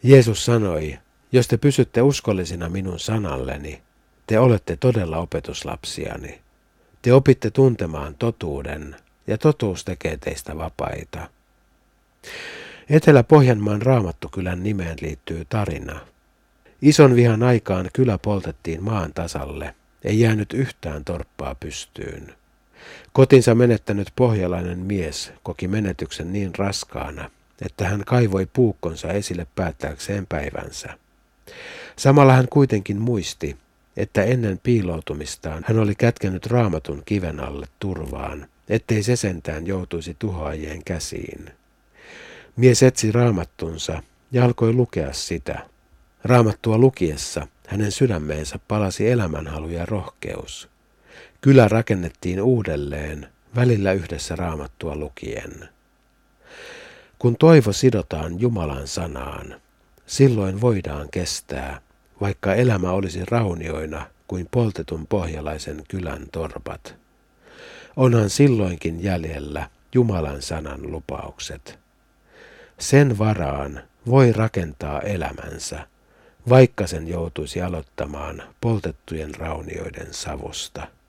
Jeesus sanoi, jos te pysytte uskollisina minun sanalleni, te olette todella opetuslapsiani. Te opitte tuntemaan totuuden, ja totuus tekee teistä vapaita. Etelä-Pohjanmaan Raamattukylän nimeen liittyy tarina. Ison vihan aikaan kylä poltettiin maan tasalle, ei jäänyt yhtään torppaa pystyyn. Kotinsa menettänyt pohjalainen mies koki menetyksen niin raskaana, että hän kaivoi puukkonsa esille päättääkseen päivänsä. Samalla hän kuitenkin muisti, että ennen piiloutumistaan hän oli kätkenyt Raamatun kiven alle turvaan, ettei se sentään joutuisi tuhoajien käsiin. Mies etsi Raamattunsa ja alkoi lukea sitä. Raamattua lukiessa hänen sydämeensä palasi elämänhalu ja rohkeus. Kylä rakennettiin uudelleen, välillä yhdessä Raamattua lukien. Kun toivo sidotaan Jumalan sanaan, silloin voidaan kestää, vaikka elämä olisi raunioina kuin poltetun pohjalaisen kylän torpat. Onhan silloinkin jäljellä Jumalan sanan lupaukset. Sen varaan voi rakentaa elämänsä, vaikka sen joutuisi aloittamaan poltettujen raunioiden savusta.